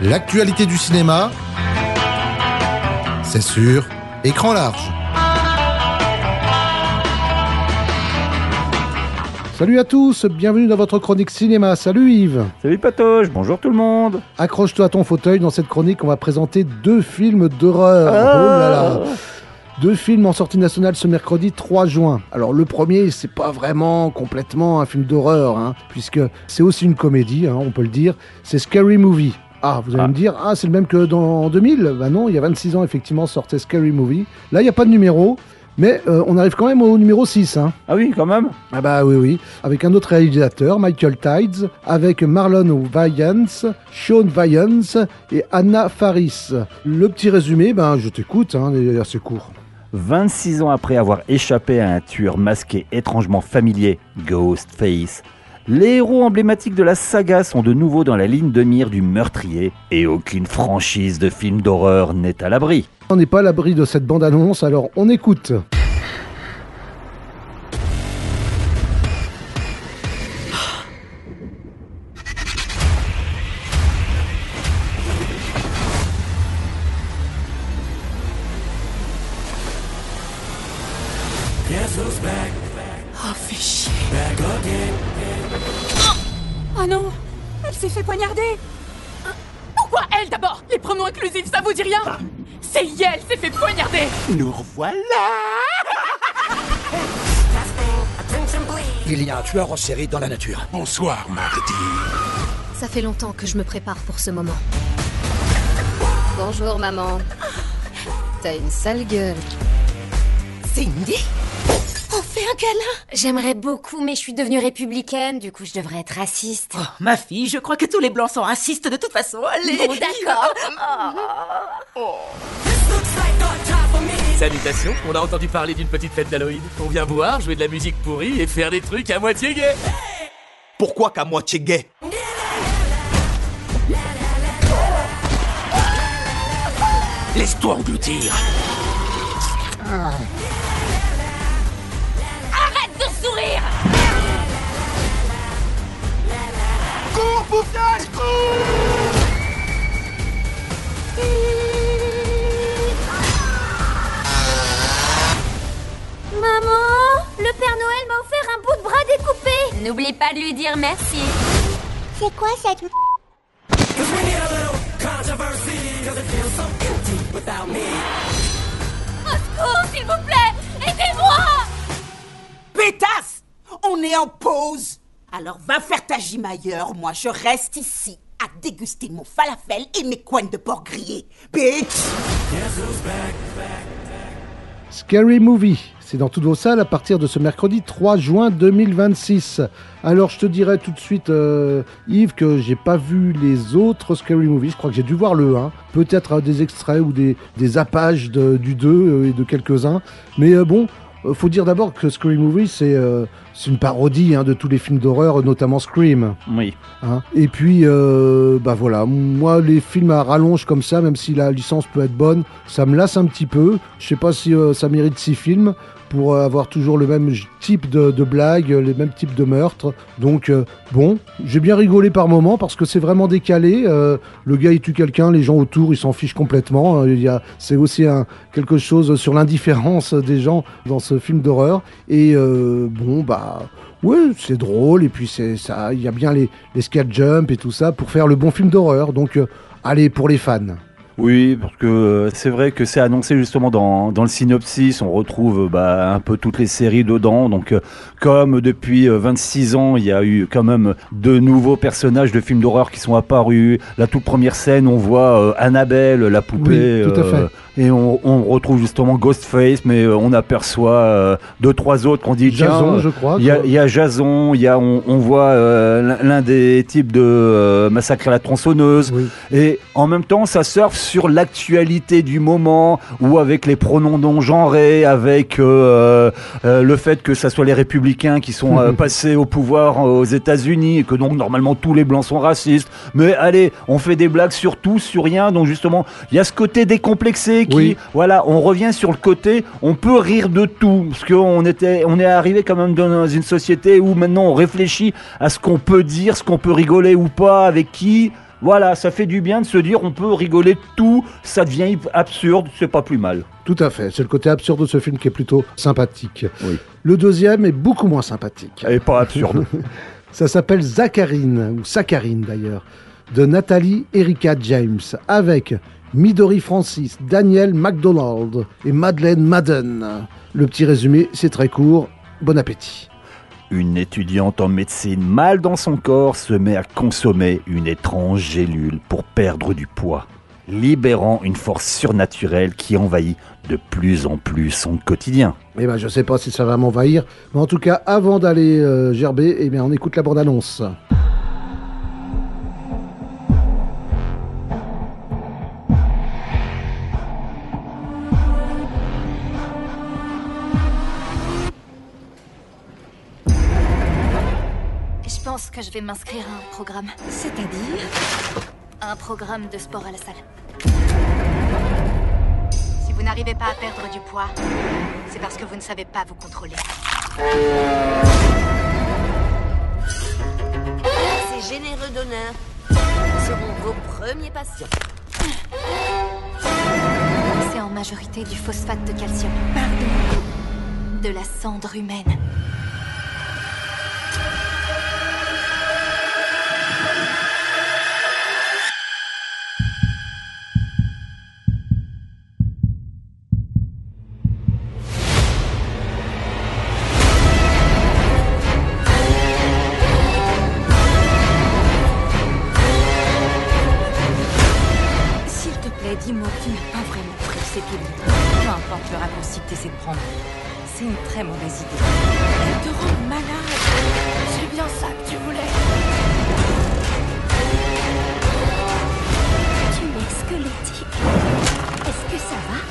L'actualité du cinéma, c'est sur Écran large. Salut à tous, bienvenue dans votre chronique cinéma. Salut Yves. Salut Patoche, bonjour tout le monde. Accroche-toi à ton fauteuil, dans cette chronique on va présenter 2 films d'horreur. Oh là là. 2 films en sortie nationale ce mercredi 3 juin. Alors le premier, c'est pas vraiment complètement un film d'horreur, puisque c'est aussi une comédie, on peut le dire. C'est Scary Movie. Ah, vous allez me dire, c'est le même que en 2000 ? Bah non, il y a 26 ans effectivement sortait Scary Movie. Là, il n'y a pas de numéro. Mais on arrive quand même au numéro 6. Ah oui, quand même. Ah bah oui. Avec un autre réalisateur, Michael Tides, avec Marlon Wayans, Sean Wayans et Anna Faris. Le petit résumé, je t'écoute, il est assez court. 26 ans après avoir échappé à un tueur masqué étrangement familier, Ghostface, les héros emblématiques de la saga sont de nouveau dans la ligne de mire du meurtrier et aucune franchise de film d'horreur n'est à l'abri. On n'est pas à l'abri de cette bande-annonce, alors on écoute. Oh, fais chier. Oh non, elle s'est fait poignarder. Pourquoi elle d'abord? Les pronoms inclusifs, ça vous dit rien? C'est elle s'est fait poignarder. Nous revoilà. Il y a un tueur en série dans la nature. Bonsoir, Marty. Ça fait longtemps que je me prépare pour ce moment. Bonjour, maman. T'as une sale gueule. Cindy, on fait un câlin. J'aimerais beaucoup, mais je suis devenue républicaine, du coup je devrais être raciste. Oh, ma fille, je crois que tous les blancs sont racistes de toute façon. Allez. Bon, d'accord. Salutations, on a entendu parler d'une petite fête d'Halloween. On vient boire, jouer de la musique pourrie et faire des trucs à moitié gays. Pourquoi qu'à moitié gay? Laisse-toi engloutir. Arrête de sourire. Cours, bouffage, Maman, le Père Noël m'a offert un bout de bras découpé. N'oublie pas de lui dire merci. C'est quoi cette... Au secours, s'il vous plaît. Aidez-moi. Pétasse, on est en pause. Alors va faire ta gym ailleurs. Moi, je reste ici à déguster mon falafel et mes coignes de porc grillées. Bitch. Scary Movie, c'est dans toutes vos salles à partir de ce mercredi 3 juin 2026. Alors je te dirais tout de suite, Yves, que j'ai pas vu les autres Scary Movie. Je crois que j'ai dû voir le 1, peut-être des extraits ou des zappages du 2 et de quelques-uns. Mais faut dire d'abord que Scary Movie, c'est une parodie de tous les films d'horreur, notamment Scream. Oui. Et puis, voilà, moi, les films à rallonge comme ça, même si la licence peut être bonne, ça me lasse un petit peu. Je sais pas si ça mérite 6 films pour avoir toujours le même type de blagues, les mêmes types de meurtres. Donc, j'ai bien rigolé par moments parce que c'est vraiment décalé. Le gars, il tue quelqu'un, les gens autour, ils s'en fichent complètement. C'est aussi quelque chose sur l'indifférence des gens dans ce film d'horreur. Et ouais, c'est drôle. Et puis, il y a bien les scare jumps et tout ça pour faire le bon film d'horreur. Donc, allez, pour les fans. Oui, parce que c'est vrai que c'est annoncé justement dans le synopsis, on retrouve un peu toutes les séries dedans, donc comme depuis 26 ans, il y a eu quand même de nouveaux personnages de films d'horreur qui sont apparus. La toute première scène, on voit Annabelle, la poupée, oui, tout à fait. Et on retrouve justement Ghostface, mais on aperçoit 2-3 autres qu'on dit Jason, je crois. Il y a Jason, on voit l'un des types de Massacre à la tronçonneuse, oui. Et en même temps, ça surfe sur l'actualité du moment, ou avec les pronoms non genrés, avec le fait que ça soit les républicains qui sont passés au pouvoir aux États-Unis, et que donc normalement tous les blancs sont racistes. Mais allez, on fait des blagues sur tout, sur rien. Donc justement, il y a ce côté décomplexé qui, oui. Voilà, on revient sur le côté, on peut rire de tout, parce qu'on est arrivé quand même dans une société où maintenant on réfléchit à ce qu'on peut dire, ce qu'on peut rigoler ou pas, avec qui. Voilà, ça fait du bien de se dire on peut rigoler de tout, ça devient absurde, c'est pas plus mal. Tout à fait, c'est le côté absurde de ce film qui est plutôt sympathique. Oui. Le deuxième est beaucoup moins sympathique. Et pas absurde. Ça s'appelle Zacharine, ou Saccharine d'ailleurs, de Nathalie Erika James, avec Midori Francis, Daniel MacDonald et Madeleine Madden. Le petit résumé, c'est très court. Bon appétit. Une étudiante en médecine mal dans son corps se met à consommer une étrange gélule pour perdre du poids, libérant une force surnaturelle qui envahit de plus en plus son quotidien. Eh ben, je sais pas si ça va m'envahir, mais en tout cas, avant d'aller gerber, eh bien, on écoute la bande-annonce. Je pense que je vais m'inscrire à un programme. C'est-à-dire? Un programme de sport à la salle. Si vous n'arrivez pas à perdre du poids, c'est parce que vous ne savez pas vous contrôler. Ces généreux donneurs seront vos premiers patients. C'est en majorité du phosphate de calcium. De la cendre humaine. Dis-moi qui n'a pas vraiment pris cette pilule. Peu importe le raccourci que tu essaies de prendre. C'est une très mauvaise idée. Elle te rend malade. C'est bien ça que tu voulais. Tu es squelettique. Est-ce que ça va?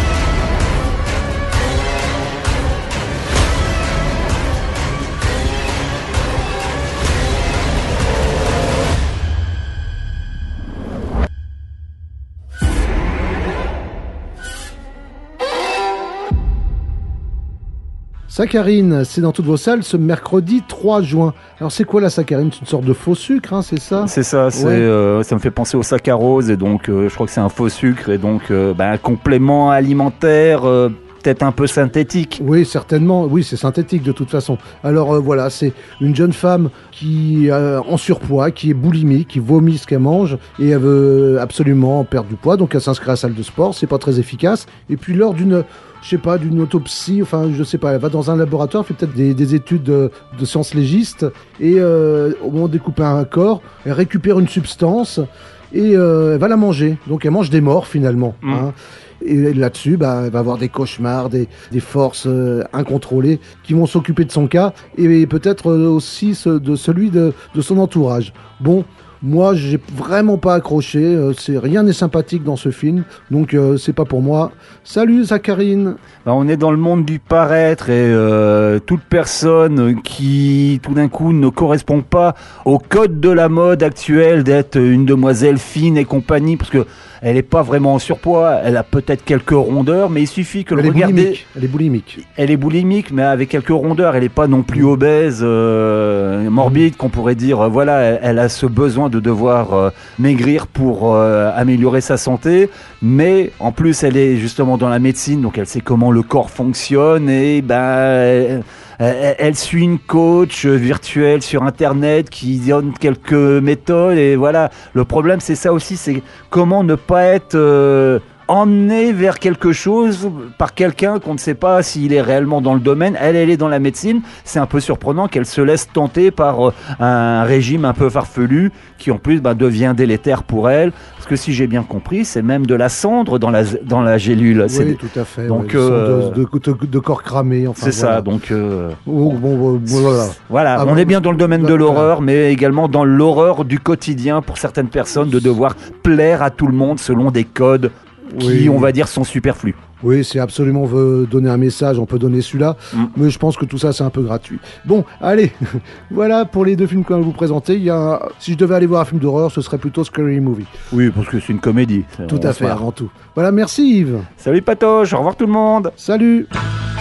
Saccharine, c'est dans toutes vos salles ce mercredi 3 juin. Alors c'est quoi la saccharine? C'est une sorte de faux sucre, hein, c'est ça? C'est ça, ça me fait penser au saccharose, et donc je crois que c'est un faux sucre, et donc un complément alimentaire peut-être un peu synthétique. Oui, certainement, oui, c'est synthétique de toute façon. Alors voilà, c'est une jeune femme qui est en surpoids, qui est boulimique, qui vomit ce qu'elle mange, et elle veut absolument perdre du poids, donc elle s'inscrit à la salle de sport, c'est pas très efficace, et puis lors d'une autopsie, enfin, je sais pas, elle va dans un laboratoire, fait peut-être des études de sciences légistes, et au moment de découper un corps, elle récupère une substance, et elle va la manger. Donc elle mange des morts, finalement. Hein. Et là-dessus, elle va avoir des cauchemars, des forces incontrôlées qui vont s'occuper de son cas, et peut-être aussi de celui de son entourage. Bon, moi, j'ai vraiment pas accroché. Rien n'est sympathique dans ce film, donc c'est pas pour moi. Salut, Zacharine. On est dans le monde du paraître, et toute personne qui, tout d'un coup, ne correspond pas au code de la mode actuelle d'être une demoiselle fine et compagnie, parce que elle n'est pas vraiment en surpoids, elle a peut-être quelques rondeurs, mais il suffit que le regarder. Elle est boulimique. Elle est boulimique, mais avec quelques rondeurs. Elle n'est pas non plus obèse, morbide, qu'on pourrait dire. Voilà, elle a ce besoin de devoir maigrir pour améliorer sa santé, mais en plus, elle est justement dans la médecine, donc elle sait comment le corps fonctionne, et elle suit une coach virtuelle sur Internet qui donne quelques méthodes, et voilà. Le problème, c'est ça aussi, c'est comment ne pas être emmené vers quelque chose par quelqu'un qu'on ne sait pas s'il est réellement dans le domaine. Elle est dans la médecine. C'est un peu surprenant qu'elle se laisse tenter par un régime un peu farfelu qui en plus devient délétère pour elle. Parce que si j'ai bien compris, c'est même de la cendre dans la gélule. Oui, tout à fait. Donc, de corps cramés. Enfin, c'est voilà. ça. Donc voilà. Voilà, on est bien dans le domaine de l'horreur, mais également dans l'horreur du quotidien pour certaines personnes, de devoir plaire à tout le monde selon des codes qui, on va dire, sont superflus. Oui, c'est absolument, on veut donner un message, on peut donner celui-là, mais je pense que tout ça, c'est un peu gratuit. Bon, allez, voilà pour les deux films qu'on va vous présenter. Si je devais aller voir un film d'horreur, ce serait plutôt Scary Movie. Oui, parce que c'est une comédie. Tout à fait, avant tout. Voilà, merci Yves. Salut Patoche, au revoir tout le monde. Salut.